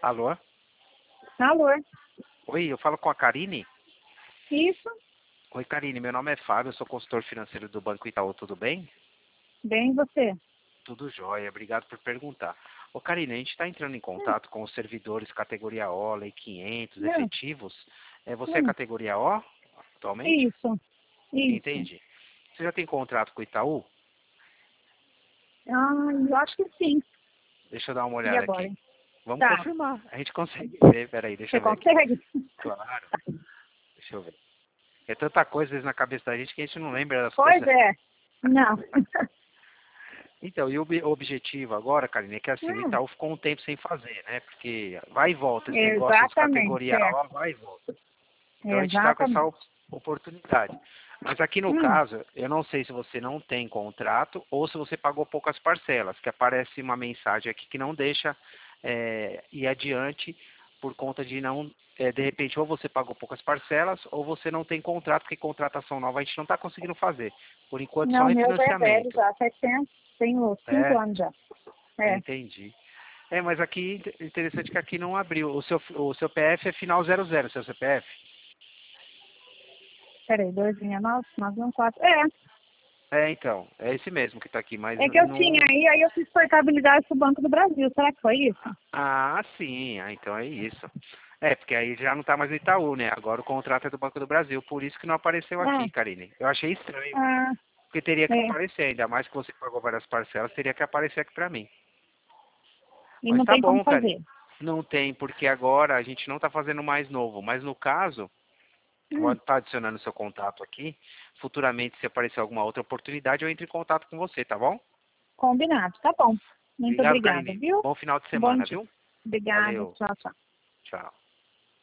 Alô? Alô? Oi, eu falo com a Karine? Isso? Oi, Karine, meu nome é Fábio, eu sou consultor financeiro do Banco Itaú, tudo bem? Bem, e você? Tudo jóia, obrigado por perguntar. Ô, Karine, a gente está entrando em contato com os servidores categoria O, Lei 500, Hum, efetivos. Você é hum, categoria O atualmente? isso, isso. Entendi. Você já tem contrato com o Itaú? Ah, eu acho que sim. Deixa eu dar uma E olhada agora? aqui. Hein? Vamos Tá. confirmar. A gente consegue ver, peraí, deixa Você eu ver aqui. consegue? Claro, deixa eu ver. É tanta coisa às vezes na cabeça da gente que a gente não lembra das Pois coisas. é. Não. Então, e o objetivo agora, Karine, é que assim, o Hum, Itaú ficou um tempo sem fazer, né? Porque vai e volta, esse negócio de exatamente, categoria O vai e volta. Então a gente está com essa exatamente. oportunidade. Mas aqui no Hum, caso, eu não sei se você não tem contrato ou se você pagou poucas parcelas, que aparece uma mensagem aqui que não deixa ir adiante por conta de não, de repente, ou você pagou poucas parcelas ou você não tem contrato, porque contratação nova a gente não está conseguindo fazer. Por enquanto só não, o meu já é velho refinanciamento. já, 700, tenho 5 É, anos já. É, entendi. Mas aqui, interessante que aqui não abriu. O seu PF é final 00, seu CPF? peraí, 269, 914. Então, é esse mesmo que está aqui, mas É que eu tinha não... aí eu fiz portabilidade pro Banco do Brasil. Será que foi isso? Ah, sim, então é isso. Porque aí já não está mais no Itaú, né? Agora o contrato é do Banco do Brasil, por isso que não apareceu Ah, aqui, Karine. Eu achei estranho, ah, porque teria que é. aparecer, ainda mais que você pagou várias parcelas, teria que aparecer aqui para mim. E Mas não tá tem como bom, Karine. fazer. Não tem, porque agora a gente não está fazendo mais novo, mas no caso, vou Hum. estar adicionando seu contato aqui. Futuramente, se aparecer alguma outra oportunidade, eu entro em contato com você, tá bom? Combinado, tá bom. Muito Obrigado, obrigada, Karine. viu? Bom final de Bom semana, dia. viu? Obrigada, Valeu. tchau, tchau. Tchau.